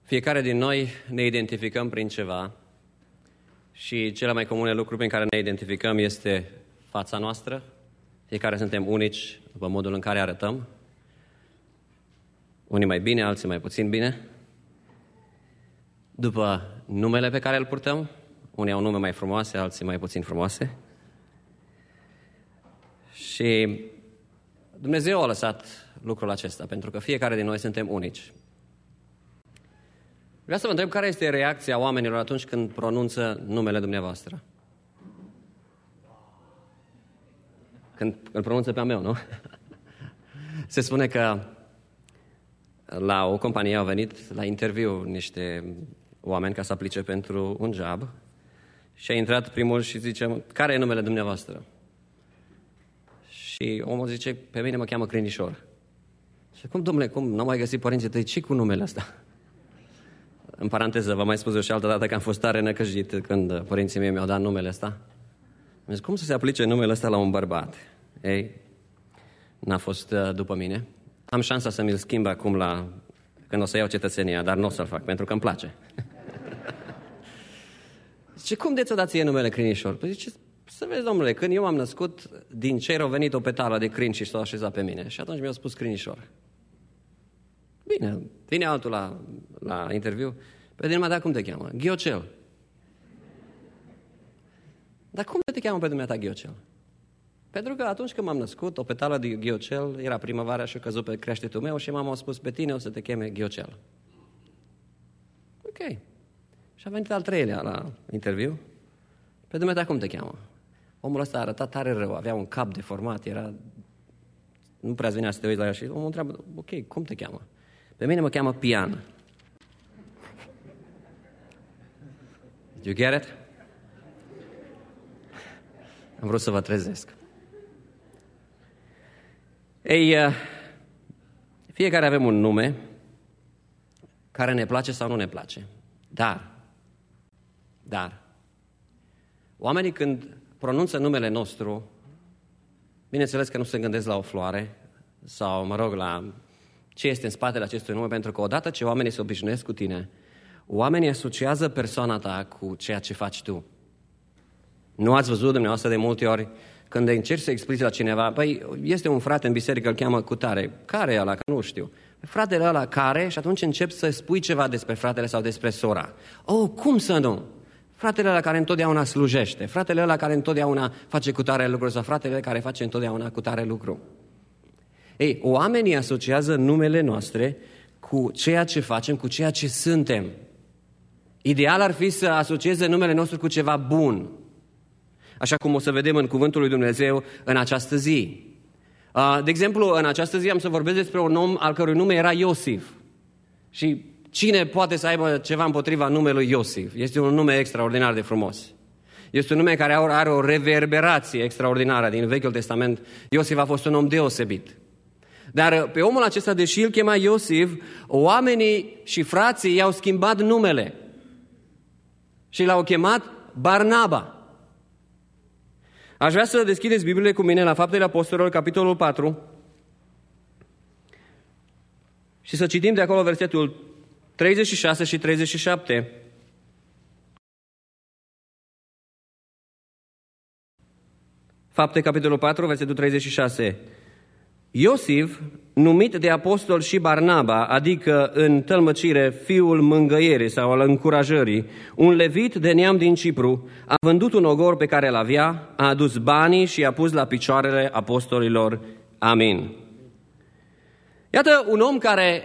Fiecare din noi ne identificăm prin ceva și cele mai comune lucruri prin care ne identificăm este fața noastră. Fiecare suntem unici după modul în care arătăm. Unii mai bine, alții mai puțin bine. După numele pe care îl purtăm, unii au nume mai frumoase, alții mai puțin frumoase. Și Dumnezeu a lăsat lucrul acesta, pentru că fiecare din noi suntem unici. Vreau să vă întreb care este reacția oamenilor atunci când pronunță numele dumneavoastră. Când îl pronunță pe a meu, nu? Se spune că la o companie au venit la interviu niște oameni ca să aplice pentru un job și a intrat primul și zice, care e numele dumneavoastră? Și omul zice, pe mine mă cheamă Crinișor. Și cum, domnule, cum n-am mai găsit părinții tăi, ce cu numele ăsta? În paranteză, vă mai spus eu și altă dată că am fost tare năcăjit când părinții mei mi-au dat numele ăsta. Am zis, cum să se aplice numele ăsta la un bărbat? Ei, n-a fost după mine. Am șansa să mi-l schimb acum când o să iau cetățenia, dar nu o să-l fac, pentru că îmi place. Zice, cum de ți-o dați ție numele Crinișor? Păi zice, să vezi, domnule, când eu m-am născut, din cer a venit o petală de crin și s-a așezat pe mine. Și atunci mi-au spus Crinișor. Bine, vine altul la interviu. Pe din dar cum te cheamă? Ghiocel. Dar cum te cheamă pe dumneata Ghiocel? Pentru că atunci când m-am născut, o petală de ghiocel, era primăvara și a căzut pe creștetul meu și mama a spus, pe tine o să te cheme Ghiocel. Ok. Și a venit al treilea la interviu. Pe dumneata cum te cheamă? Omul ăsta a arătat tare rău, avea un cap deformat, nu prea venea să te uiți la el și omul întreabă, ok, cum te cheamă? Pe mine mă cheamă Pian. Did you get it? Am vrut să vă trezesc. Ei, fiecare avem un nume care ne place sau nu ne place. Dar, oamenii când pronunță numele nostru, bineînțeles că nu se gândesc la o floare sau, la ce este în spatele acestui nume, pentru că odată ce oamenii se obișnuiesc cu tine, oamenii asociază persoana ta cu ceea ce faci tu. Nu ați văzut dumneavoastră de multe ori când încerci să explici la cineva, păi este un frate în biserică, îl cheamă cutare. Care e ăla? Că nu știu. Fratele ăla care? Și atunci începi să spui ceva despre fratele sau despre sora. Oh, cum să nu? Fratele ăla care întotdeauna slujește, fratele ăla care întotdeauna face cutare lucru sau fratele care face întotdeauna cutare lucru. Ei, oamenii asociază numele noastre cu ceea ce facem, cu ceea ce suntem. Ideal ar fi să asocieze numele nostru cu ceva bun. Așa cum o să vedem în Cuvântul lui Dumnezeu în această zi. De exemplu, în această zi am să vorbesc despre un om al cărui nume era Iosif. Și cine poate să aibă ceva împotriva numelui Iosif? Este un nume extraordinar de frumos. Este un nume care are o reverberație extraordinară din Vechiul Testament. Iosif a fost un om deosebit. Dar pe omul acesta, deși îl chema Iosif, oamenii și frații i-au schimbat numele și l-au chemat Barnaba. Aș vrea să deschideți Bibliile cu mine la Faptele Apostolilor, capitolul 4, și să citim de acolo versetul 36 și 37. Fapte, capitolul 4, versetul 36. Iosif, numit de apostol și Barnaba, adică în tălmăcire fiul mângăierii sau al încurajării, un levit de neam din Cipru, a vândut un ogor pe care îl avea, a adus banii și i-a pus la picioarele apostolilor. Amin. Iată un om care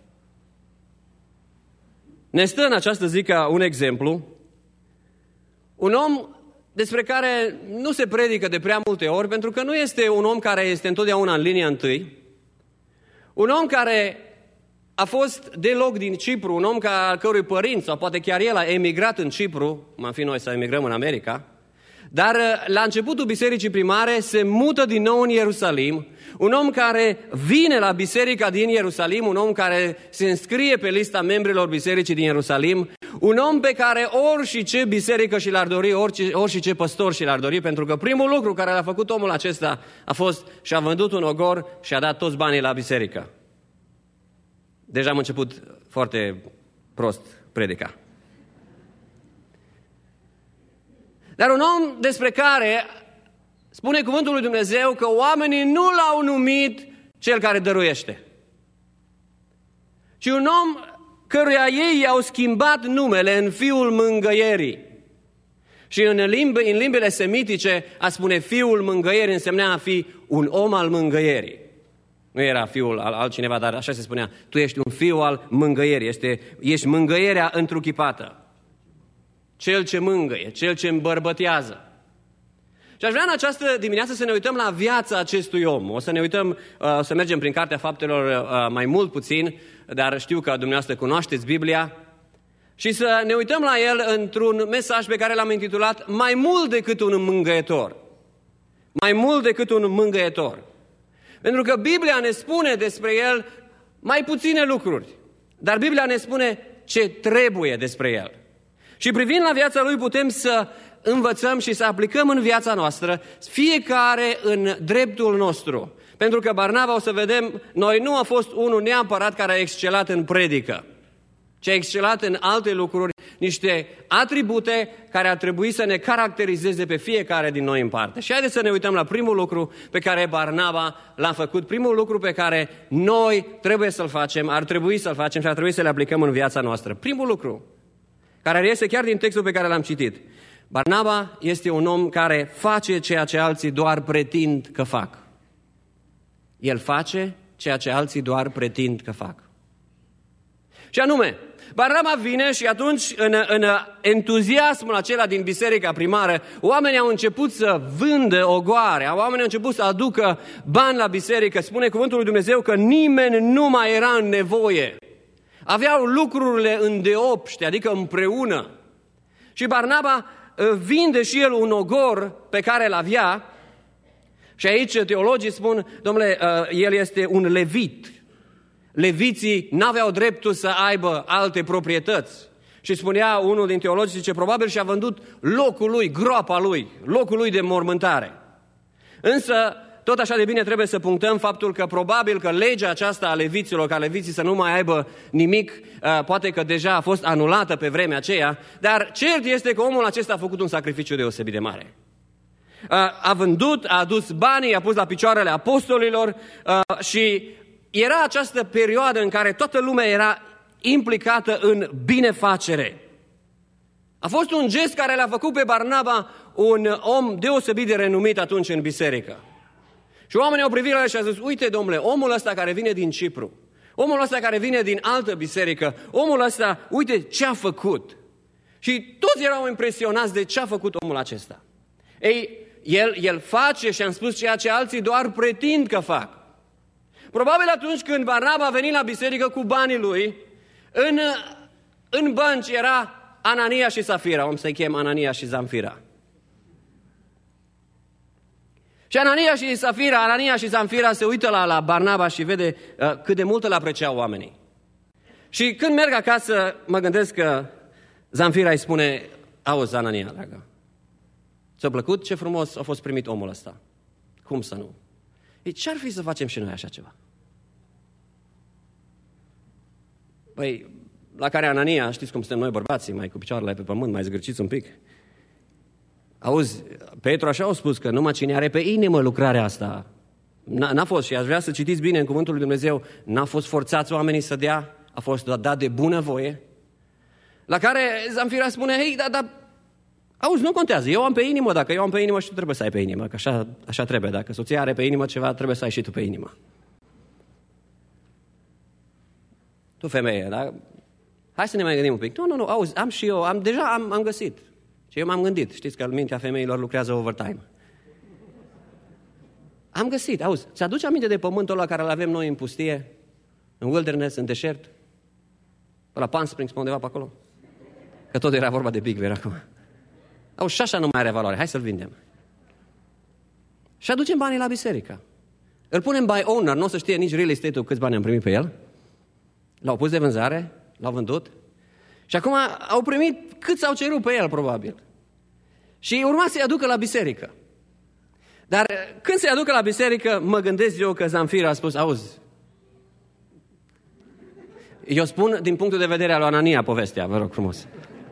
ne stă în această zi ca un exemplu, un om despre care nu se predică de prea multe ori, pentru că nu este un om care este întotdeauna în linia întâi, un om care a fost deloc din Cipru, un om al cărui părinți, sau poate chiar el a emigrat în Cipru, cum am fi noi să emigrăm în America, dar la începutul bisericii primare se mută din nou în Ierusalim, un om care vine la biserica din Ierusalim, un om care se înscrie pe lista membrilor bisericii din Ierusalim, un om pe care ori și ce biserică și l-ar dori, ori și ce păstor și l-ar dori, pentru că primul lucru care l-a făcut omul acesta a fost și-a vândut un ogor și a dat toți banii la biserică. Deja am început foarte prost predica. Dar un om despre care spune cuvântul lui Dumnezeu că oamenii nu l-au numit cel care dăruiește, ci un om căruia ei i-au schimbat numele în fiul mângâierii. Și în limbile semitice a spune fiul mângâierii însemna a fi un om al mângâierii. Nu era fiul al altcineva, dar așa se spunea, tu ești un fiu al mângâierii, ești mângâierea întruchipată. Cel ce mângâie, cel ce îmbărbătează. Și aș vrea în această dimineață să ne uităm la viața acestui om. O să ne uităm, să mergem prin Cartea Faptelor mai mult puțin, dar știu că dumneavoastră cunoașteți Biblia, și să ne uităm la el într-un mesaj pe care l-am intitulat Mai mult decât un mângâietor. Mai mult decât un mângâietor. Pentru că Biblia ne spune despre el mai puține lucruri, dar Biblia ne spune ce trebuie despre el. Și privind la viața lui putem să învățăm și să aplicăm în viața noastră, fiecare în dreptul nostru. Pentru că Barnaba, o să vedem, noi nu a fost unul neapărat care a excelat în predică, ci a excelat în alte lucruri, niște atribute care ar trebui să ne caracterizeze pe fiecare din noi în parte. Și haideți să ne uităm la primul lucru pe care Barnaba l-a făcut, primul lucru pe care noi trebuie să-l facem, ar trebui să-l facem și ar trebui să le aplicăm în viața noastră. Primul lucru, care reiese chiar din textul pe care l-am citit. Barnaba este un om care face ceea ce alții doar pretind că fac. El face ceea ce alții doar pretind că fac. Și anume, Barnaba vine și atunci, în entuziasmul acela din biserica primară, oamenii au început să vândă ogoare, oamenii au început să aducă bani la biserică. Spune cuvântul lui Dumnezeu că nimeni nu mai era în nevoie. Aveau lucrurile îndeopște, adică împreună. Și Barnaba vinde și el un ogor pe care îl avea. Și aici teologii spun, domnule, el este un levit. Leviții n-aveau dreptul să aibă alte proprietăți. Și spunea unul din teologi, zice, probabil și-a vândut locul lui, groapa lui, locul lui de mormântare. Însă, tot așa de bine trebuie să punctăm faptul că probabil că legea aceasta a leviților, ca leviții să nu mai aibă nimic, poate că deja a fost anulată pe vremea aceea, dar cert este că omul acesta a făcut un sacrificiu deosebit de mare. A vândut, a adus banii, a pus la picioarele apostolilor și era această perioadă în care toată lumea era implicată în binefacere. A fost un gest care l-a făcut pe Barnaba un om deosebit de renumit atunci în biserică. Și oamenii au privit la el și au zis, uite, domnule, omul ăsta care vine din Cipru, omul ăsta care vine din altă biserică, omul ăsta, uite ce a făcut. Și toți erau impresionați de ce a făcut omul acesta. Ei, el face, și am spus, ceea ce alții doar pretind că fac. Probabil atunci când Barnaba a venit la biserică cu banii lui, în bănci era Anania și Safira, om să-i chem Anania și Zamfira. Și Anania și Zamfira se uită la Barnaba și vede cât de mult îl apreciau oamenii. Și când merg acasă, mă gândesc că Zamfira îi spune, auzi, Anania, dragă, ți-a plăcut ce frumos a fost primit omul ăsta? Cum să nu? Ei, ce-ar fi să facem și noi așa ceva? Păi, la care Anania, știți cum suntem noi bărbații, mai cu picioarele pe pământ, mai zgârciți un pic. Auzi, Petru așa a spus că numai cine are pe inimă lucrarea asta. N-a fost, și aș vrea să citiți bine în cuvântul lui Dumnezeu, n-a fost forțați oamenii să dea, a fost dat de bună voie. La care Zamfira spune, hei, dar auzi, nu contează, eu am pe inimă, dacă eu am pe inimă și tu trebuie să ai pe inimă, că așa trebuie, dacă soția are pe inimă ceva, trebuie să ai și tu pe inimă. Tu femeie, da? Hai să ne mai gândim un pic. Nu, auzi, am și eu, am găsit. Și eu m-am gândit, știți că mintea femeilor lucrează overtime. Am găsit, auzi, ți-aduce aminte de pământul ăla care îl avem noi în pustie, în wilderness, în deșert? La Palm Springs, pe undeva pe acolo? Că tot era vorba de Big Bear acum. Auzi, și așa nu mai are valoare, hai să-l vindem. Și aducem banii la biserică. Îl punem by owner, nu o să știe nici real estate-ul câți bani am primit pe el. L-au pus de vânzare, l-au vândut. Și acum au primit cât s-au cerut pe el, probabil. Și urma să-i aducă la biserică. Dar când se aducă la biserică, mă gândesc eu că Zamfira a spus, auzi, Eu spun din punctul de vedere al lui Anania povestea, vă rog frumos.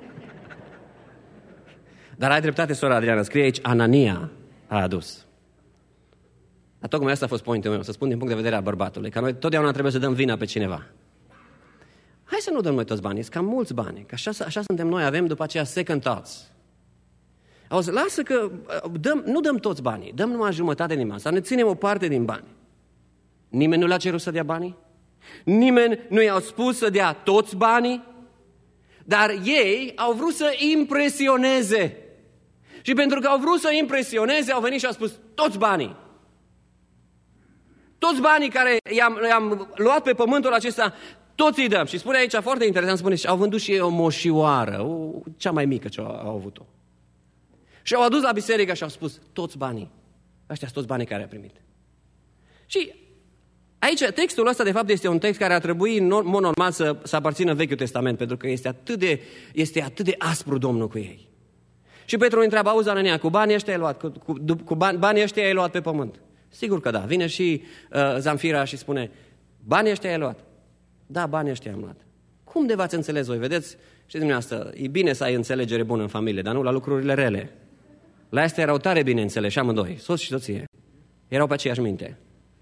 Dar ai dreptate, sora Adriana, scrie aici, Anania a adus. Dar tocmai asta a fost pointul meu, să spun din punct de vedere al bărbatului, că noi totdeauna trebuie să dăm vina pe cineva. Hai să nu dăm noi toți banii, sunt cam mulți bani, că așa suntem noi, avem după aceea second thoughts. Auzi, lasă că nu dăm toți banii, dăm numai jumătate din bani, sau ne ținem o parte din bani. Nimeni nu le-a cerut să dea banii? Nimeni nu i-a spus să dea toți banii? Dar ei au vrut să impresioneze. Și pentru că au vrut să impresioneze, au venit și au spus toți banii. Toți banii care i-am luat pe pământul acesta, toți îi dăm. Și spune aici, foarte interesant, spune, și au vândut și ei o moșioară, cea mai mică ce au avut-o. Și au adus la biserică și au spus, toți banii. Ăștia sunt toți banii care au primit. Și aici, textul ăsta, de fapt, este un text care ar trebui, în mod normal, să aparțină Vechiul Testament, pentru că este atât de aspru Domnul cu ei. Și Petru îi întreabă, auzi, Anania, cu banii ăștia ai luat, cu banii ăștia ai luat pe pământ? Sigur că da. Vine și Zamfira și spune, banii ăștia ai luat? Da, banii ăștia am luat. Cum de v-ați înțeles voi? Vedeți, știți dumneavoastră, e bine să ai înțelegere bună în familie, dar nu la lucrurile rele. La astea erau tare bine înțeleși amândoi, soț și soție. Erau pe aceeași minte.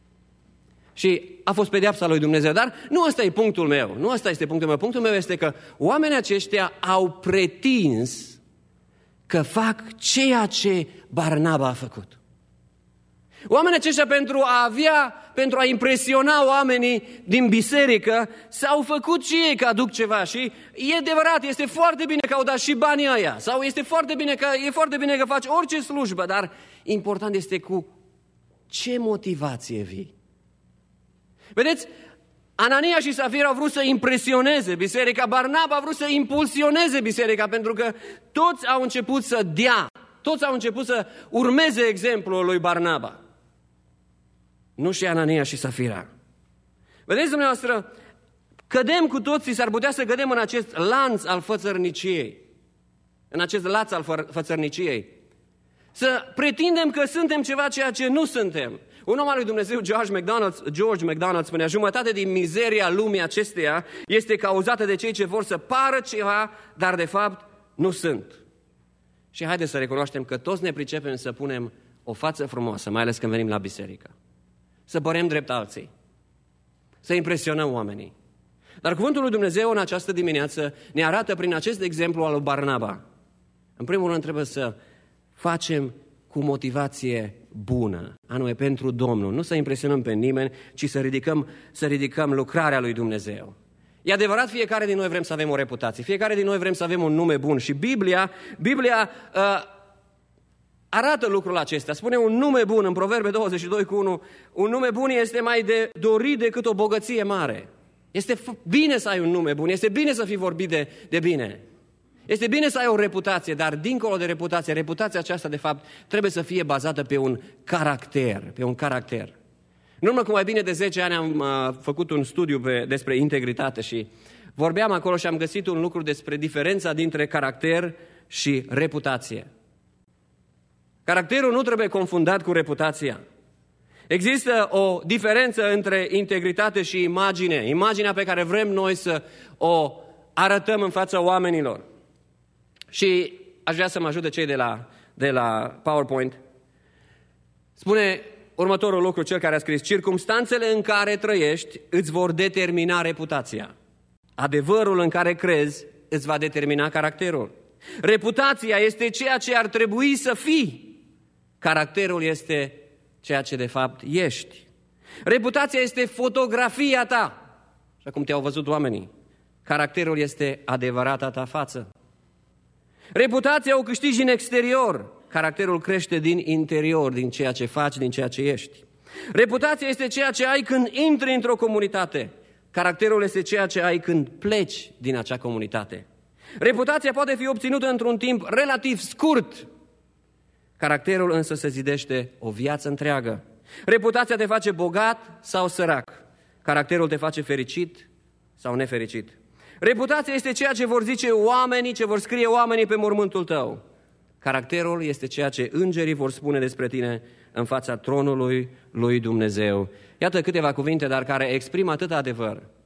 Și a fost pedeapsa lui Dumnezeu. Dar nu ăsta e punctul meu. Nu ăsta este punctul meu. Punctul meu este că oamenii aceștia au pretins că fac ceea ce Barnaba a făcut. Oamenii aceștia pentru a impresiona oamenii din biserică, s-au făcut și ei că aduc ceva. Și e adevărat, este foarte bine că au dat și banii ăia. Sau e foarte bine că faci orice slujbă, dar important este cu ce motivație vii. Vedeți, Anania și Safira au vrut să impresioneze biserica, Barnaba a vrut să impulsioneze biserica, pentru că toți au început să dea, toți au început să urmeze exemplul lui Barnaba. Nu și Anania și Safira. Vedeți dumneavoastră, cădem cu toții, s-ar putea să cădem în acest lanț al fățărniciei, în acest laț al fățărniciei. Să pretindem că suntem ceva ceea ce nu suntem. Un om al lui Dumnezeu, George MacDonald, spunea, jumătate din mizeria lumii acesteia este cauzată de cei ce vor să pară ceva, dar de fapt nu sunt. Și haideți să recunoaștem că toți ne pricepem să punem o față frumoasă, mai ales când venim la biserică. Să părem drept alții. Să impresionăm oamenii. Dar cuvântul lui Dumnezeu în această dimineață ne arată prin acest exemplu al lui Barnaba. În primul rând trebuie să facem cu motivație bună, anume pentru Domnul. Nu să impresionăm pe nimeni, ci să ridicăm lucrarea lui Dumnezeu. E adevărat, fiecare din noi vrem să avem o reputație, fiecare din noi vrem să avem un nume bun și Biblia arată lucrul acesta. Spune un nume bun în Proverbe 22:1, un nume bun este mai de dorit decât o bogăție mare. Este bine să ai un nume bun, este bine să fii vorbit de bine. Este bine să ai o reputație, dar dincolo de reputație, reputația aceasta de fapt trebuie să fie bazată pe un caracter, În urmă cu mai bine de 10 ani am făcut un studiu despre integritate și vorbeam acolo și am găsit un lucru despre diferența dintre caracter și reputație. Caracterul nu trebuie confundat cu reputația. Există o diferență între integritate și imagine, imaginea pe care vrem noi să o arătăm în fața oamenilor. Și aș vrea să mă ajute cei de la PowerPoint. Spune următorul lucru, cel care a scris: circumstanțele în care trăiești îți vor determina reputația. Adevărul în care crezi îți va determina caracterul. Reputația este ceea ce ar trebui să fii. Caracterul este ceea ce de fapt ești. Reputația este fotografia ta, așa cum te-au văzut oamenii. Caracterul este adevărata ta față. Reputația o câștigi în exterior. Caracterul crește din interior, din ceea ce faci, din ceea ce ești. Reputația este ceea ce ai când intri într-o comunitate. Caracterul este ceea ce ai când pleci din acea comunitate. Reputația poate fi obținută într-un timp relativ scurt. Caracterul însă se zidește o viață întreagă. Reputația te face bogat sau sărac. Caracterul te face fericit sau nefericit. Reputația este ceea ce vor zice oamenii, ce vor scrie oamenii pe mormântul tău. Caracterul este ceea ce îngerii vor spune despre tine în fața tronului lui Dumnezeu. Iată câteva cuvinte, dar care exprimă atât adevăr.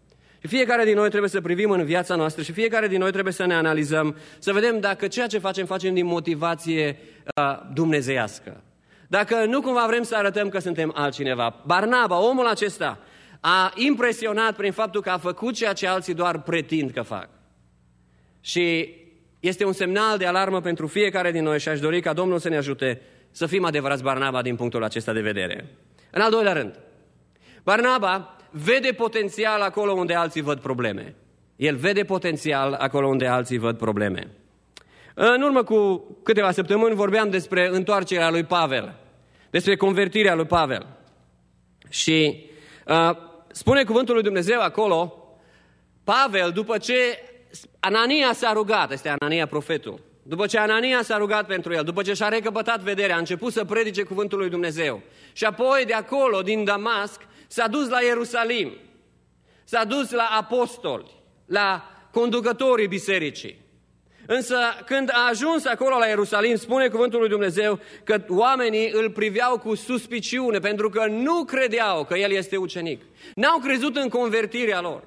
Și fiecare din noi trebuie să privim în viața noastră și fiecare din noi trebuie să ne analizăm, să vedem dacă ceea ce facem din motivație dumnezeiască. Dacă nu cumva vrem să arătăm că suntem altcineva. Barnaba, omul acesta, a impresionat prin faptul că a făcut ceea ce alții doar pretind că fac. Și este un semnal de alarmă pentru fiecare din noi și aș dori ca Domnul să ne ajute să fim adevărați Barnaba din punctul acesta de vedere. În al doilea rând, Barnaba vede potențial acolo unde alții văd probleme. El vede potențial acolo unde alții văd probleme. În urmă cu câteva săptămâni vorbeam despre întoarcerea lui Pavel, despre convertirea lui Pavel. Și spune cuvântul lui Dumnezeu acolo, Pavel, după ce Anania s-a rugat, este Anania profetul, după ce Anania s-a rugat pentru el, după ce și-a recăpătat vederea, a început să predice cuvântul lui Dumnezeu. Și apoi de acolo, din Damasc, s-a dus la Ierusalim, s-a dus la apostoli, la conducătorii bisericii. Însă când a ajuns acolo la Ierusalim, spune cuvântul lui Dumnezeu că oamenii îl priveau cu suspiciune, pentru că nu credeau că el este ucenic. N-au crezut în convertirea lor.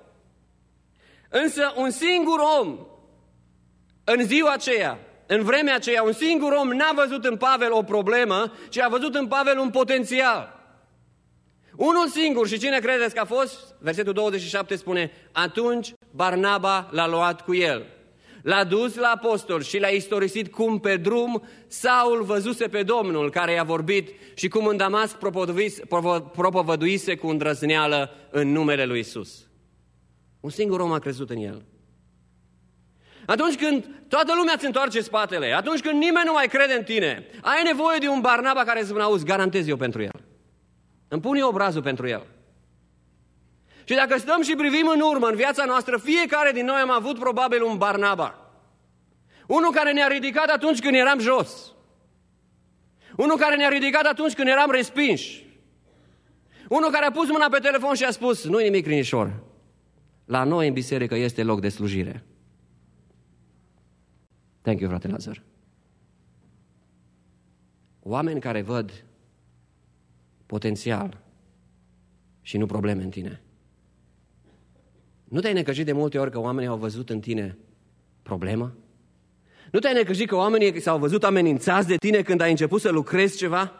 Însă un singur om, în ziua aceea, în vremea aceea, un singur om n-a văzut în Pavel o problemă, ci a văzut în Pavel un potențial. Unul singur, și cine credeți că a fost? Versetul 27 spune, atunci Barnaba l-a luat cu el. L-a dus la apostol și l-a istorisit cum pe drum Saul văzuse pe Domnul care i-a vorbit și cum în Damasc propovăduise cu îndrăzneală în numele lui Isus. Un singur om a crezut în el. Atunci când toată lumea îți întoarce spatele, atunci când nimeni nu mai crede în tine, ai nevoie de un Barnaba care să spune, auzi, garantez eu pentru el. Îmi pun eu obrazul pentru el. Și dacă stăm și privim în urmă, în viața noastră, fiecare din noi am avut probabil un Barnaba. Unul care ne-a ridicat atunci când eram jos. Unul care ne-a ridicat atunci când eram respinși. Unul care a pus mâna pe telefon și a spus, nu-i nimic, Rinișor, la noi în biserică este loc de slujire. Thank you, frate Lazar. Oameni care văd potențial și nu probleme în tine. Nu te-ai necăjit de multe ori că oamenii au văzut în tine problemă? Nu te-ai necăjit că oamenii s-au văzut amenințați de tine când ai început să lucrezi ceva?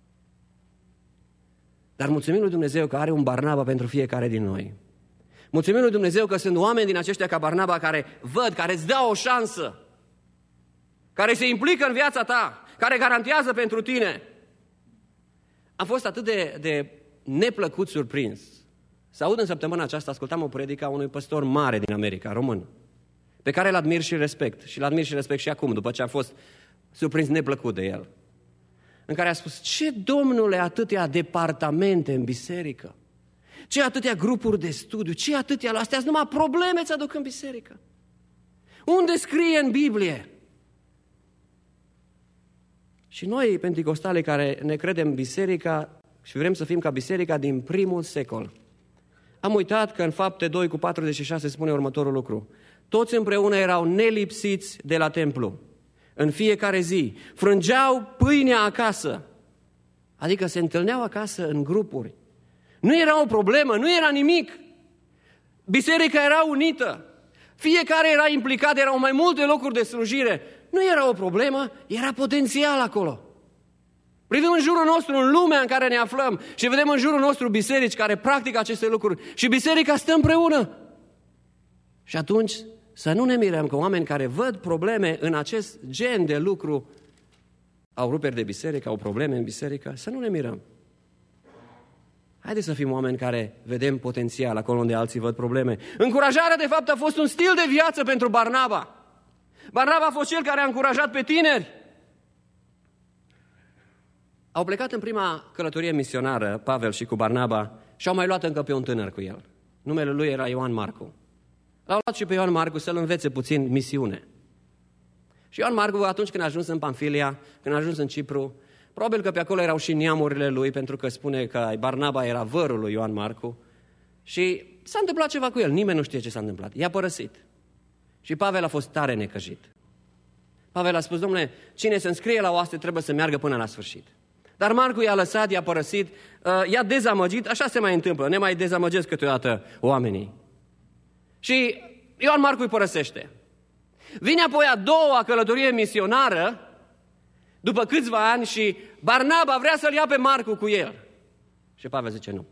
Dar mulțumim lui Dumnezeu că are un Barnaba pentru fiecare din noi. Mulțumim lui Dumnezeu că sunt oameni din aceștia ca Barnaba care văd, care îți dau o șansă, care se implică în viața ta, care garantează pentru tine. Am fost atât de neplăcut surprins să aud în săptămâna aceasta, ascultam o predică a unui păstor mare din America, român, pe care îl admir și respect. Și îl admir și respect și acum, după ce a fost surprins neplăcut de el. În care a spus, ce, domnule, atâtea departamente în biserică? Ce atâtea grupuri de studiu? Ce atâtea? Astea numai probleme ți aduc în biserică. Unde scrie în Biblie? Și noi, penticostale, care ne credem biserica și vrem să fim ca biserica din primul secol, am uitat că în Fapte 2:46 spune următorul lucru. Toți împreună erau nelipsiți de la templu. În fiecare zi frângeau pâinea acasă. Adică se întâlneau acasă în grupuri. Nu era o problemă, nu era nimic. Biserica era unită. Fiecare era implicat, erau mai multe locuri de slujire. Nu era o problemă, era potențial acolo. Privim în jurul nostru, în lumea în care ne aflăm și vedem în jurul nostru biserici care practică aceste lucruri și biserica stă împreună. Și atunci să nu ne mirăm că oameni care văd probleme în acest gen de lucru au ruperi de biserică, au probleme în biserică, să nu ne mirăm. Haideți să fim oameni care vedem potențial acolo unde alții văd probleme. Încurajarea, de fapt, a fost un stil de viață pentru Barnaba. Barnaba a fost cel care a încurajat pe tineri. Au plecat în prima călătorie misionară, Pavel și cu Barnaba, și au mai luat încă pe un tânăr cu el. Numele lui era Ioan Marcu. L-au luat și pe Ioan Marcu să-l învețe puțin misiune. Și Ioan Marcu, atunci când a ajuns în Pamfilia, când a ajuns în Cipru, probabil că pe acolo erau și neamurile lui, pentru că spune că Barnaba era vărul lui Ioan Marcu, și s-a întâmplat ceva cu el, nimeni nu știe ce s-a întâmplat. I-a părăsit. Și Pavel a fost tare necăjit. Pavel a spus, domnule, cine se înscrie la oaste trebuie să meargă până la sfârșit. Dar Marcu i-a lăsat, i-a părăsit, i-a dezamăgit, așa se mai întâmplă, ne mai dezamăgesc câteodată oamenii. Și Ioan Marcu îi părăsește. Vine apoi a doua călătorie misionară, după câțiva ani, și Barnaba vrea să-l ia pe Marcu cu el. Și Pavel zice nu.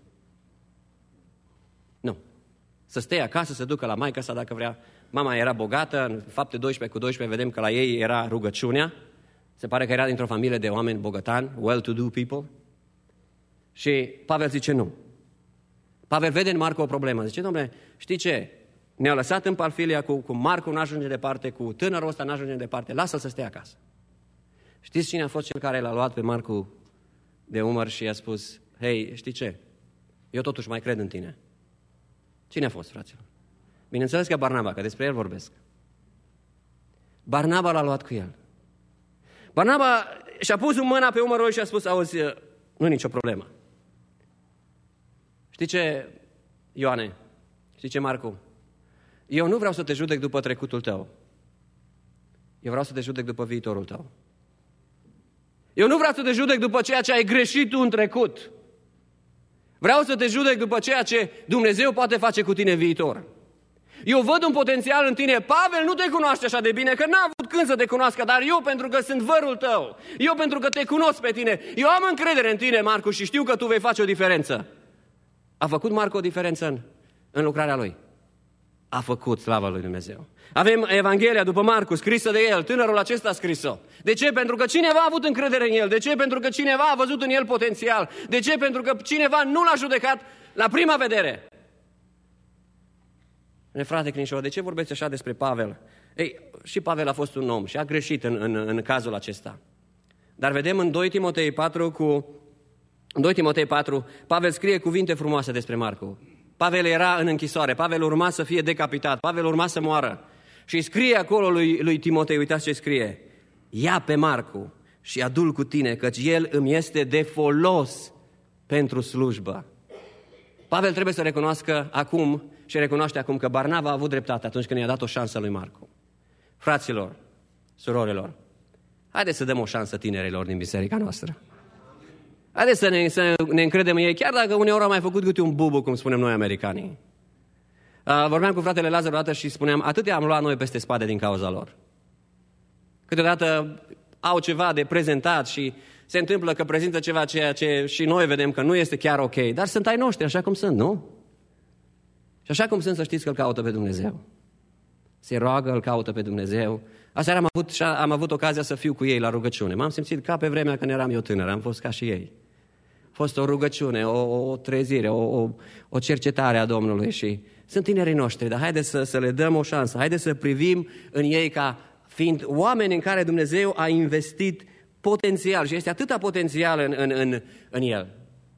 Nu. Să stea acasă, să ducă la maică sa dacă vrea. Mama era bogată, în Fapte 12:12 vedem că la ei era rugăciunea. Se pare că era dintr-o familie de oameni bogătani, well-to-do people. Și Pavel zice nu. Pavel vede în Marcu o problemă. Zice, domnule, știi ce? Ne-a lăsat în Pamfilia, cu Marcu n-ajunge departe, cu tânărul ăsta n-ajunge departe, lasă-l să stea acasă. Știți cine a fost cel care l-a luat pe Marcu de umăr și i-a spus, hei, știi ce? Eu totuși mai cred în tine. Cine a fost, fraților? Bineînțeles că Barnaba, că despre el vorbesc. Barnaba l-a luat cu el. Barnaba și-a pus mâna pe umărul lui și a spus, auzi, nu-i nicio problemă. Știi ce, Ioane? Știi ce, Marcu? Eu nu vreau să te judec după trecutul tău. Eu vreau să te judec după viitorul tău. Eu nu vreau să te judec după ceea ce ai greșit tu în trecut. Vreau să te judec după ceea ce Dumnezeu poate face cu tine în viitor. Eu văd un potențial în tine. Pavel nu te cunoaște așa de bine, că n-a avut când să te cunoască, dar eu pentru că sunt vărul tău, eu pentru că te cunosc pe tine, eu am încredere în tine, Marcu, și știu că tu vei face o diferență. A făcut Marcu o diferență în lucrarea lui? A făcut, slavă lui Dumnezeu. Avem Evanghelia după Marcu, scrisă de el, tânărul acesta a scris-o. De ce? Pentru că cineva a avut încredere în el. De ce? Pentru că cineva a văzut în el potențial. De ce? Pentru că cineva nu l-a judecat la prima vedere. Frate Crinișor, de ce vorbeți așa despre Pavel? Ei, și Pavel a fost un om și a greșit în cazul acesta. Dar vedem în 2 Timotei 4, Pavel scrie cuvinte frumoase despre Marcu. Pavel era în închisoare, Pavel urma să fie decapitat, Pavel urma să moară. Și scrie acolo lui Timotei, uitați ce scrie: ia pe Marcu și adu-l cu tine, căci el îmi este de folos pentru slujbă. Pavel trebuie să recunoască acum și recunoaște acum că Barnaba a avut dreptate atunci când i-a dat o șansă lui Marcu. Fraților, surorilor, haideți să dăm o șansă tinerilor din biserica noastră. Haideți să ne încredem în ei, chiar dacă uneori au mai făcut câte un bubu, cum spunem noi americanii. Vorbeam cu fratele Lazar o dată și spuneam, atâtea am luat noi peste spade din cauza lor. Câteodată au ceva de prezentat și se întâmplă că prezintă ceva ceea ce și noi vedem că nu este chiar ok, dar sunt ai noștri așa cum sunt, nu? Și așa cum sunt, să știți că îl caută pe Dumnezeu. Se roagă, îl caută pe Dumnezeu. Aseară am avut ocazia să fiu cu ei la rugăciune. M-am simțit ca pe vremea când eram eu tânăr, am fost ca și ei. A fost o rugăciune, o trezire, o cercetare a Domnului și sunt tinerii noștri, dar haideți să le dăm o șansă, haideți să privim în ei ca fiind oameni în care Dumnezeu a investit potențial și este atâta potențial în el.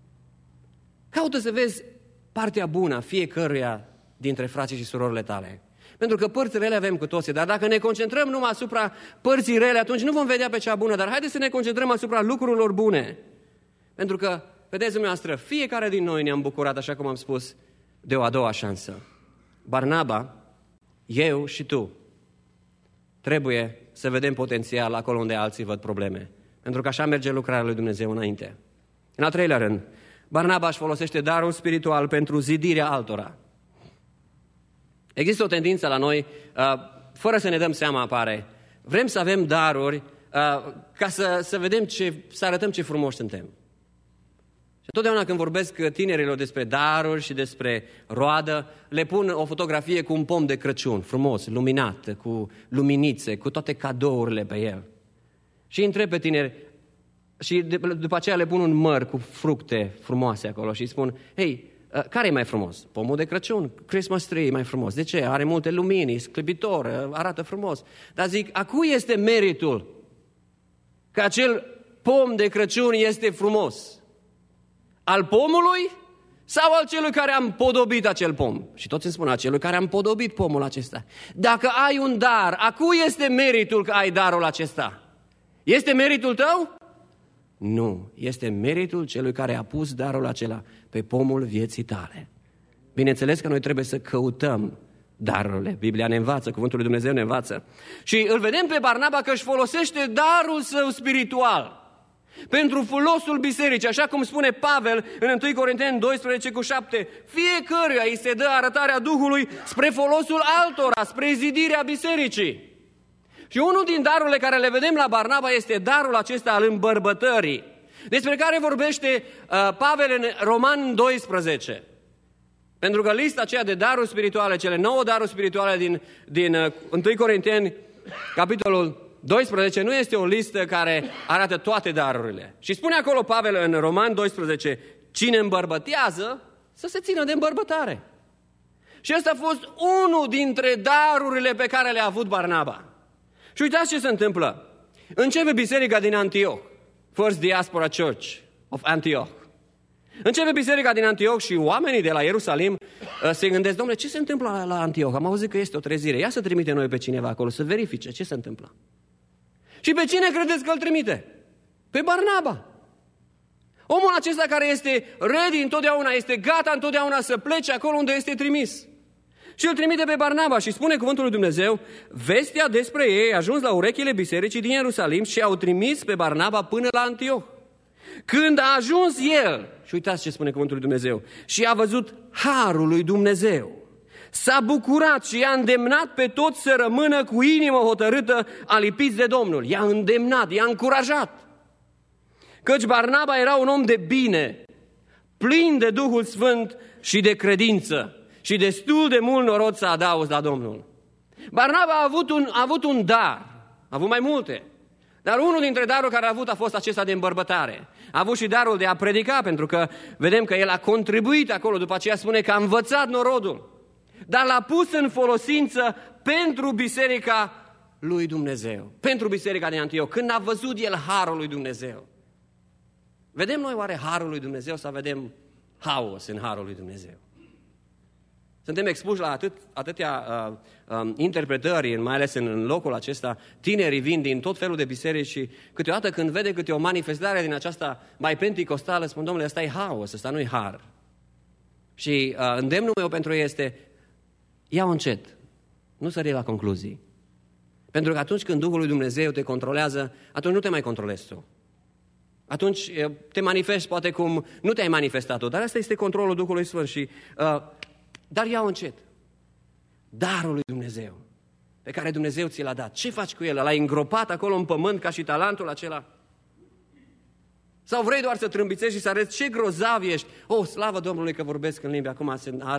Caută să vezi partea bună a fiecăruia dintre frații și surorile tale. Pentru că părți rele avem cu toții, dar dacă ne concentrăm numai asupra părții rele, atunci nu vom vedea pe cea bună, dar haideți să ne concentrăm asupra lucrurilor bune. Pentru că, vedeți dumneavoastră, fiecare din noi ne-am bucurat, așa cum am spus, de o a doua șansă. Barnaba, eu și tu, trebuie să vedem potențial acolo unde alții văd probleme. Pentru că așa merge lucrarea lui Dumnezeu înainte. În al treilea rând, Barnaba își folosește darul spiritual pentru zidirea altora. Există o tendință la noi, fără să ne dăm seama apare, vrem să avem daruri ca să vedem să arătăm ce frumoși suntem. Și totdeauna când vorbesc tinerilor despre daruri și despre roadă, le pun o fotografie cu un pom de Crăciun, frumos, luminat, cu luminițe, cu toate cadourile pe el. Și întreb pe tineri, și după aceea le pun un măr cu fructe frumoase acolo și îi spun, hei, care e mai frumos? Pomul de Crăciun, Christmas tree e mai frumos. De ce? Are multe lumini, sclipitor, arată frumos. Dar zic, a cui este meritul că acel pom de Crăciun este frumos? Al pomului sau al celui care am podobit acel pom? Și toți îmi spun, a celui care am podobit pomul acesta. Dacă ai un dar, a cui este meritul că ai darul acesta? Este meritul tău? Nu, este meritul celui care a pus darul acela pe pomul vieții tale. Bineînțeles că noi trebuie să căutăm darurile. Biblia ne învață, cuvântul lui Dumnezeu ne învață. Și îl vedem pe Barnaba că își folosește darul său spiritual. pentru folosul bisericii, așa cum spune Pavel în 1 Corinteni 12:7, fiecăruia îi se dă arătarea Duhului spre folosul altora, spre zidirea bisericii. Și unul din darurile care le vedem la Barnaba este darul acesta al îmbărbătării, despre care vorbește Pavel în Roman 12. Pentru că lista aceea de daruri spirituale, cele 9 daruri spirituale din 1 Corinteni, capitolul 12, nu este o listă care arată toate darurile. Și spune acolo Pavel în Roman 12, cine îmbărbătează, să se țină de îmbărbătare. Și ăsta a fost unul dintre darurile pe care le-a avut Barnaba. Și uitați ce se întâmplă. Începe biserica din Antioch, First Diaspora Church of Antioch. Începe biserica din Antioch și oamenii de la Ierusalim se gândesc, domnule, ce se întâmplă la Antioch? Am auzit că este o trezire. Ia să trimite noi pe cineva acolo, să verifice ce se întâmplă. Și pe cine credeți că îl trimite? Pe Barnaba. Omul acesta care este ready întotdeauna, este gata întotdeauna să plece acolo unde este trimis. Și îl trimite pe Barnaba și spune cuvântul lui Dumnezeu, vestea despre ei a ajuns la urechile bisericii din Ierusalim și au trimis pe Barnaba până la Antioch. Când a ajuns el, și uitați ce spune cuvântul lui Dumnezeu, și a văzut harul lui Dumnezeu, s-a bucurat și i-a îndemnat pe toți să rămână cu inimă hotărâtă alipiți de Domnul. I-a îndemnat, i-a încurajat. Căci Barnaba era un om de bine, plin de Duhul Sfânt și de credință și destul de mult noroc să adauzi la Domnul. Barnaba a avut un dar, a avut mai multe, dar unul dintre daruri care a avut a fost acesta de îmbărbătare. A avut și darul de a predica, pentru că vedem că el a contribuit acolo, după aceea spune că a învățat norodul. Dar l-a pus în folosință pentru biserica lui Dumnezeu, pentru biserica din Antioch, când a văzut el harul lui Dumnezeu. Vedem noi oare harul lui Dumnezeu sau vedem haos în harul lui Dumnezeu? Suntem expuși la atâtea interpretări, mai ales în locul acesta. Tinerii vin din tot felul de biserici și câteodată când vede câte o manifestare din aceasta mai penticostală, spun, domnule, ăsta e haos, ăsta nu e har. Și îndemnul meu pentru ei este, ia-o încet, nu sări la concluzii. Pentru că atunci când Duhul lui Dumnezeu te controlează, atunci nu te mai controlezi tu. Atunci te manifesti poate cum nu te-ai manifestat-o, dar asta este controlul Duhului Sfânt și... Dar ia-o încet. Darul lui Dumnezeu, pe care Dumnezeu ți l-a dat. Ce faci cu el? L-ai îngropat acolo în pământ ca și talentul acela? Sau vrei doar să trâmbițești și să arăți ce grozav ești? Slavă Domnului că vorbesc în limbi. Acum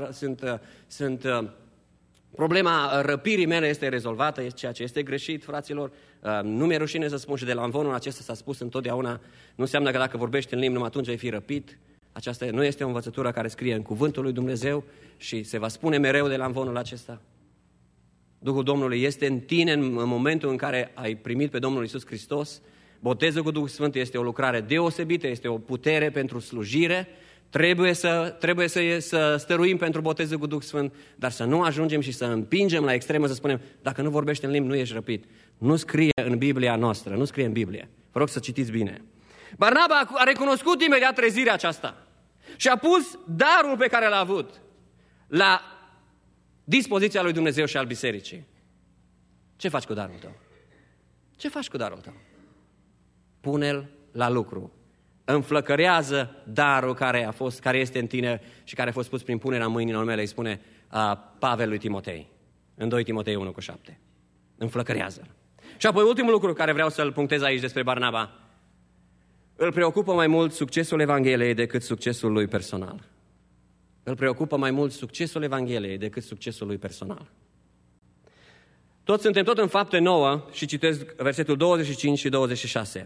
problema răpirii mele este rezolvată, ceea ce este greșit, fraților. Nu mi-e rușine să spun și de la învonul acesta s-a spus întotdeauna. Nu înseamnă că dacă vorbești în limbi, numai atunci ai fi răpit. Aceasta nu este o învățătură care scrie în cuvântul lui Dumnezeu și se va spune mereu de la învonul acesta. Duhul Domnului este în tine în momentul în care ai primit pe Domnul Iisus Hristos. Botezul cu Duhul Sfânt este o lucrare deosebită, este o putere pentru slujire. Trebuie să stăruim pentru botezul cu Duhul Sfânt, dar să nu ajungem și să împingem la extremă, să spunem, dacă nu vorbești în limbi, nu ești răpit. Nu scrie în Biblia noastră, nu scrie în Biblie. Vă rog să citiți bine. Barnaba a recunoscut imediat trezirea aceasta și a pus darul pe care l-a avut la dispoziția lui Dumnezeu și al bisericii. Ce faci cu darul tău? Ce faci cu darul tău? Pune-l la lucru. Înflăcărează darul care este în tine și care a fost pus prin punerea mâinilor mele, îi spune Pavel lui Timotei, în 2 Timotei 1:7. Înflăcărează. Și apoi ultimul lucru care vreau să-l punctez aici despre Barnaba, îl preocupă mai mult succesul Evangheliei decât succesul lui personal. Îl preocupă mai mult succesul Evangheliei decât succesul lui personal. Suntem tot în Fapte 9 și citesc versetul 25 și 26.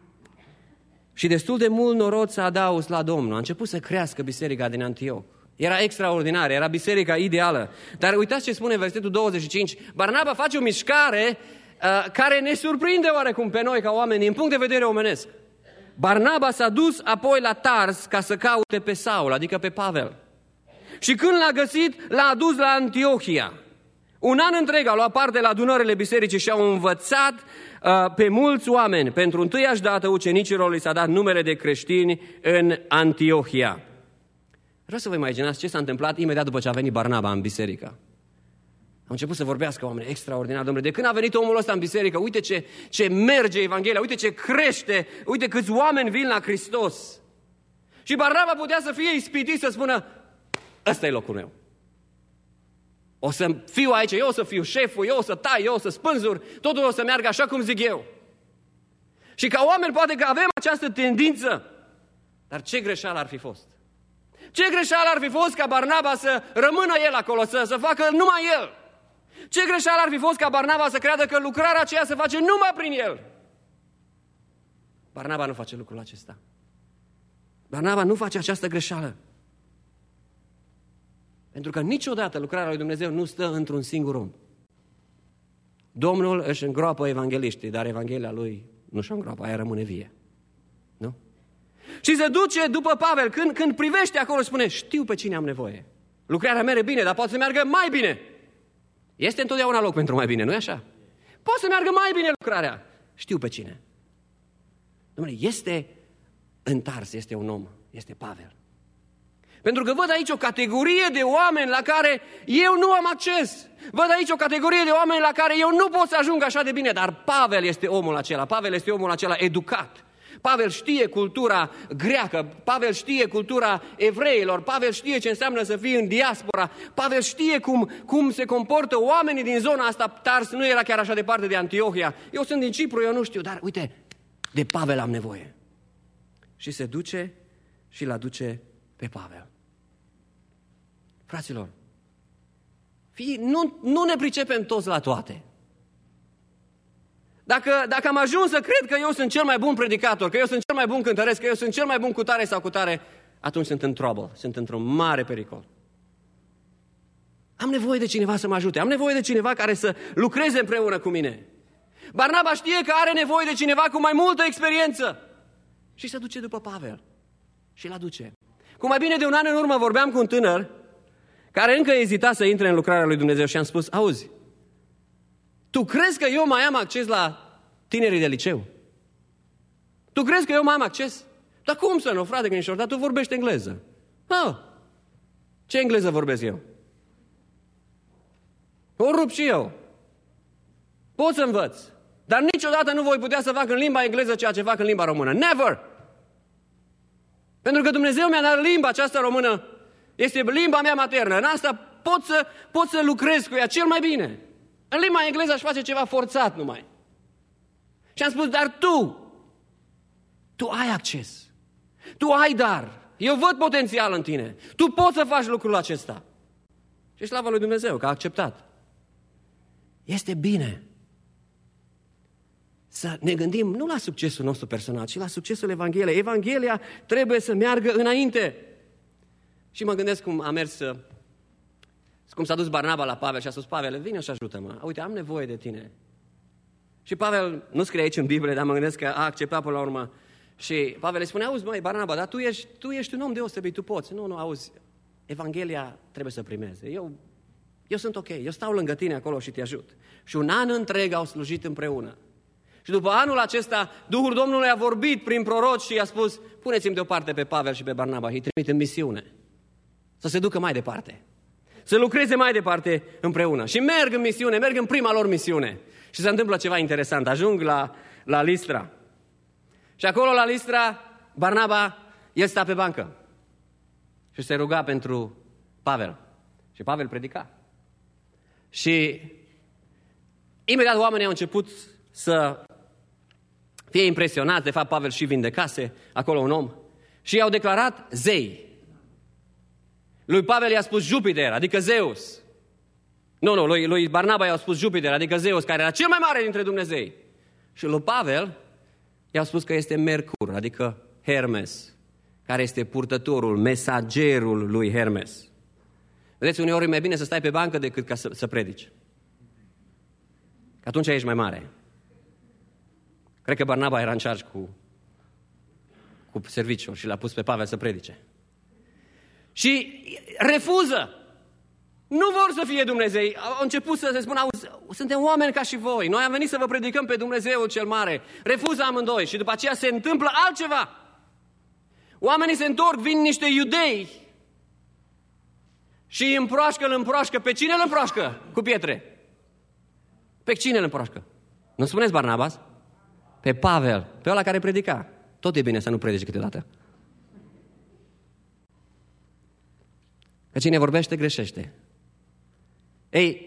Și destul de mult noroc să adauzi la Domnul. A început să crească biserica din Antioch. Era extraordinar, era biserica ideală. Dar uitați ce spune versetul 25. Barnaba face o mișcare care ne surprinde oarecum pe noi ca oameni din punct de vedere omenesc. Barnaba s-a dus apoi la Tars ca să caute pe Saul, adică pe Pavel. Și când l-a găsit, l-a adus la Antiohia. Un an întreg a luat parte la adunările bisericii și au învățat pe mulți oameni. Pentru întâiași dată ucenicilor li s-a dat numele de creștini în Antiohia. Vreau să vă imaginați ce s-a întâmplat imediat după ce a venit Barnaba în biserică. Au început să vorbească oameni extraordinar, domnule. De când a venit omul ăsta în biserică, uite ce merge Evanghelia, uite ce crește, uite câți oameni vin la Hristos. Și Barnaba putea să fie ispitit să spună, ăsta e locul meu. O să fiu aici, eu o să fiu șeful, eu o să tai, eu o să spânzur, totul o să meargă așa cum zic eu. Și ca oameni poate că avem această tendință, dar ce greșeală ar fi fost? Ce greșeală ar fi fost ca Barnaba să rămână el acolo, să facă numai el? Ce greșeală ar fi fost ca Barnaba să creadă că lucrarea aceea se face numai prin el? Barnaba nu face lucrul acesta. Barnaba nu face această greșeală. Pentru că niciodată lucrarea lui Dumnezeu nu stă într-un singur om. Domnul își îngroapă evangeliștii, dar Evanghelia lui nu și-o îngroapă, aia rămâne vie. Nu? Și se duce după Pavel, când privește acolo și spune, știu pe cine am nevoie. Lucrarea merge bine, dar poate să meargă mai bine. Este întotdeauna loc pentru mai bine, nu-i așa? Poate să meargă mai bine lucrarea. Știu pe cine. Dom'le, este întars, este un om, este Pavel. Pentru că văd aici o categorie de oameni la care eu nu am acces. Văd aici o categorie de oameni la care eu nu pot să ajung așa de bine, dar Pavel este omul acela, Pavel este omul acela educat. Pavel știe cultura greacă, Pavel știe cultura evreilor, Pavel știe ce înseamnă să fii în diaspora, Pavel știe cum se comportă oamenii din zona asta. Tars nu era chiar așa departe de Antiohia. Eu sunt din Cipru, eu nu știu, dar uite, de Pavel am nevoie. Și se duce și îl aduce pe Pavel. Fraților, nu ne pricepem toți la toate. Dacă am ajuns să cred că eu sunt cel mai bun predicator, că eu sunt cel mai bun cântăresc, că eu sunt cel mai bun cu tare sau cu tare, atunci sunt în trouble, sunt într-un mare pericol. Am nevoie de cineva să mă ajute, am nevoie de cineva care să lucreze împreună cu mine. Barnaba știe că are nevoie de cineva cu mai multă experiență și se duce după Pavel și îl aduce. Cu mai bine de un an în urmă vorbeam cu un tânăr care încă ezita să intre în lucrarea lui Dumnezeu și am spus, auzi, tu crezi că eu mai am acces la tinerii de liceu? Tu crezi că eu mai am acces? Dar cum să nu, frate Grinșor, dar tu vorbești engleză. Ce engleză vorbesc eu? O rup și eu. Pot să învăț. Dar niciodată nu voi putea să fac în limba engleză ceea ce fac în limba română. Never! Pentru că Dumnezeu mi-a dat limba aceasta română. Este limba mea maternă. În asta pot să lucrez cu ea cel mai bine. În limba engleză aș face ceva forțat numai. Și am spus, dar tu ai acces. Tu ai dar. Eu văd potențial în tine. Tu poți să faci lucrul acesta. Și slavă lui Dumnezeu că a acceptat. Este bine să ne gândim nu la succesul nostru personal, ci la succesul Evangheliei. Evanghelia trebuie să meargă înainte. Și mă gândesc cum a mers, cum s-a dus Barnaba la Pavel și a spus, Pavel, vine și ajută-mă. Uite, am nevoie de tine. Și Pavel, nu scrie aici în Biblie, dar mă gândesc că a acceptat până la urmă. Și Pavel îi spune, auzi, măi, Barnaba, dar tu ești un om deosebit, tu poți. Nu, auzi, Evanghelia trebuie să primeze. Eu sunt ok, eu stau lângă tine acolo și te ajut. Și un an întreg au slujit împreună. Și după anul acesta, Duhul Domnului a vorbit prin proroci și i-a spus, puneți-mi deoparte pe Pavel și pe Barnaba și îi trimit în misiune. Să se ducă mai departe. Să lucreze mai departe împreună. Și merg în misiune, merg în prima lor misiune. Și se întâmplă ceva interesant. Ajung la Listra. Și acolo la Listra, Barnaba, el sta pe bancă. Și se ruga pentru Pavel. Și Pavel predica. Și imediat oamenii au început să fie impresionați. De fapt, Pavel și vindecase acolo un om. Și i-au declarat zei. Lui Pavel i-a spus Jupiter, adică Zeus. Lui Barnaba i-a spus Jupiter, adică Zeus, care era cel mai mare dintre Dumnezei. Și lui Pavel i-a spus că este Mercur, adică Hermes, care este purtătorul, mesagerul lui Hermes. Vedeți, uneori e mai bine să stai pe bancă decât ca să predici. Că atunci ești mai mare. Cred că Barnaba era în charge cu serviciul și l-a pus pe Pavel să predice. Și refuză. Nu vor să fie Dumnezei. Au început să se spună, auzi, suntem oameni ca și voi. Noi am venit să vă predicăm pe Dumnezeul cel mare. Refuză amândoi și după aceea se întâmplă altceva. Oamenii se întorc, vin niște iudei și îl împroașcă. Pe cine îl împroașcă cu pietre? Pe cine îl împroașcă? Nu spuneți Barnabas? Pe Pavel, pe ăla care predica. Tot e bine să nu predici câteodată. Că cine vorbește, greșește. Ei,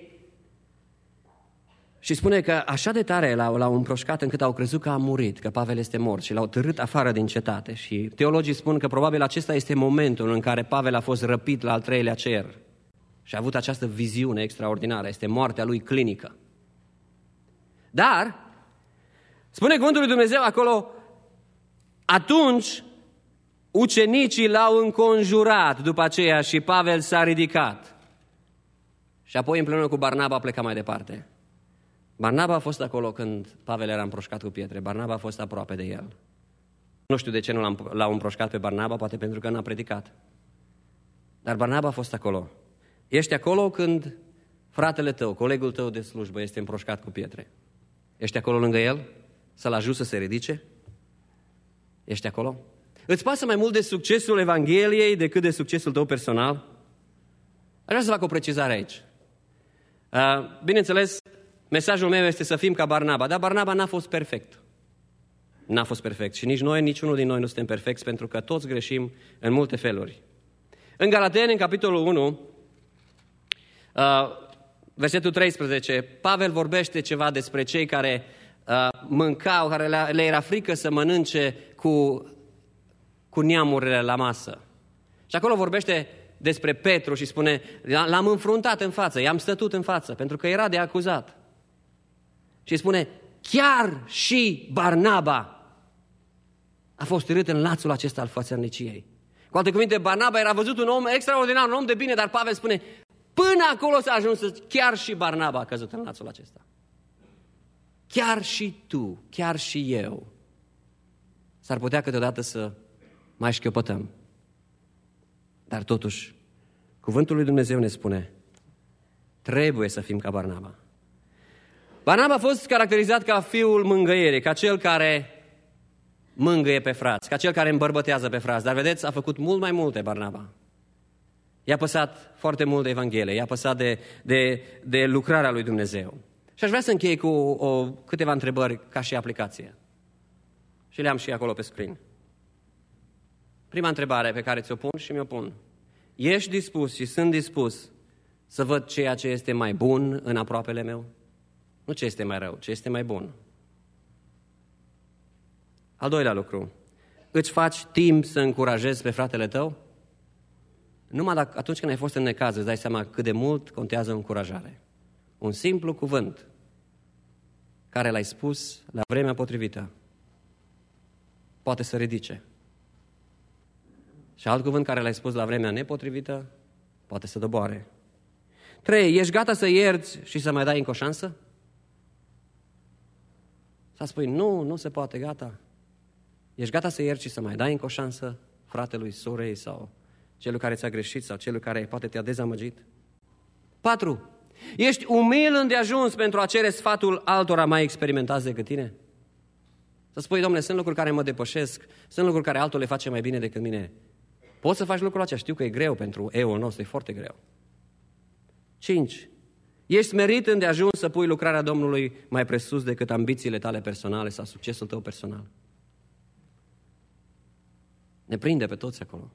și spune că așa de tare l-au împroșcat încât au crezut că a murit, că Pavel este mort și l-au târât afară din cetate. Și teologii spun că probabil acesta este momentul în care Pavel a fost răpit la al treilea cer și a avut această viziune extraordinară. Este moartea lui clinică. Dar, spune cuvântul lui Dumnezeu acolo, atunci ucenicii l-au înconjurat după aceea și Pavel s-a ridicat. Și apoi împreună cu Barnaba a plecat mai departe. Barnaba a fost acolo când Pavel era împroșcat cu pietre. Barnaba a fost aproape de el. Nu știu de ce nu l-au împroșcat pe Barnaba, poate pentru că n-a predicat. Dar Barnaba a fost acolo. Ești acolo când fratele tău, colegul tău de slujbă este împroșcat cu pietre. Ești acolo lângă el? Să-l ajuți să se ridice? Ești acolo? Îți pasă mai mult de succesul Evangheliei decât de succesul tău personal? Aș vrea să fac o precizare aici. Bineînțeles, mesajul meu este să fim ca Barnaba, dar Barnaba n-a fost perfect. N-a fost perfect și nici noi, niciunul din noi nu suntem perfecți, pentru că toți greșim în multe feluri. În Galateni, în capitolul 1, versetul 13, Pavel vorbește ceva despre cei care mâncau, care le era frică să mănânce cu neamurile la masă. Și acolo vorbește despre Petru și spune, l-am înfruntat în față, i-am stătut în față, pentru că era de acuzat. Și spune, chiar și Barnaba a fost târât în lațul acesta al fățărniciei. Cu alte cuvinte, Barnaba era văzut un om extraordinar, un om de bine, dar Pavel spune, până acolo s-a ajuns, chiar și Barnaba a căzut în lațul acesta. Chiar și tu, chiar și eu, s-ar putea câteodată să mai șchiopătăm. Dar totuși, cuvântul lui Dumnezeu ne spune, trebuie să fim ca Barnaba. Barnaba a fost caracterizat ca fiul mângâierii, ca cel care mângâie pe frați, ca cel care îmbărbătează pe frați. Dar vedeți, a făcut mult mai multe Barnaba. I-a păsat foarte mult de Evanghelie, i-a păsat de lucrarea lui Dumnezeu. Și aș vrea să închei cu câteva întrebări ca și aplicație. Și le am și acolo pe screen. Prima întrebare pe care ți-o pun și mi-o pun. Ești dispus și sunt dispus să văd ceea ce este mai bun în aproapele meu? Nu ce este mai rău, ce este mai bun. Al doilea lucru. Îți faci timp să încurajezi pe fratele tău? Numai atunci când ai fost în necaz, îți dai seama cât de mult contează încurajare. Un simplu cuvânt care l-ai spus la vremea potrivită poate să ridice. Și alt cuvânt care l-ai spus la vremea nepotrivită poate să doboare. 3. Ești gata să ierți și să mai dai încă o șansă? Să spui, nu se poate, gata. Ești gata să ierți și să mai dai încă o șansă fratelui, sorei sau celui care ți-a greșit sau celui care poate te-a dezamăgit? 4. Ești umil îndeajuns pentru a cere sfatul altora mai experimentați decât tine? Să spui, Dom'le, sunt lucruri care mă depășesc, sunt lucruri care altul le face mai bine decât mine. Poți să faci lucrul acesta, știu că e greu pentru eul nostru, e foarte greu. 5. Ești smerit îndeajuns să pui lucrarea Domnului mai presus decât ambițiile tale personale sau succesul tău personal? Ne prinde pe toți acolo.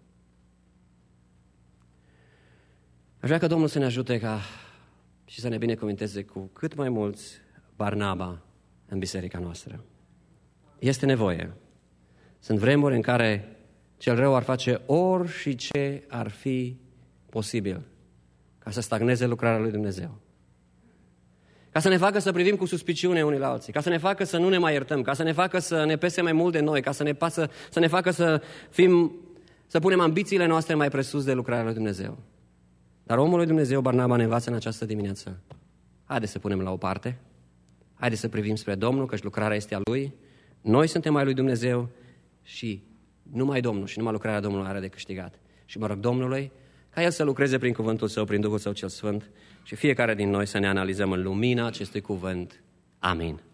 Aș vrea ca Domnul să ne ajute și să ne binecuvânteze cu cât mai mulți Barnaba în biserica noastră. Este nevoie. Sunt vremuri în care cel rău ar face orice ar fi posibil ca să stagneze lucrarea lui Dumnezeu. Ca să ne facă să privim cu suspiciune unii la alții, ca să ne facă să nu ne mai iertăm, ca să ne facă să ne pese mai mult de noi, ca să ne facă să punem ambițiile noastre mai presus de lucrarea lui Dumnezeu. Dar omul lui Dumnezeu, Barnaba, ne învață în această dimineață. Haideți să punem la o parte, haideți să privim spre Domnul, căci lucrarea este a Lui, noi suntem ai lui Dumnezeu și numai Domnul și numai lucrarea Domnului are de câștigat. Și mă rog Domnului ca El să lucreze prin cuvântul Său, prin Duhul Său cel Sfânt și fiecare din noi să ne analizăm în lumina acestui cuvânt. Amin.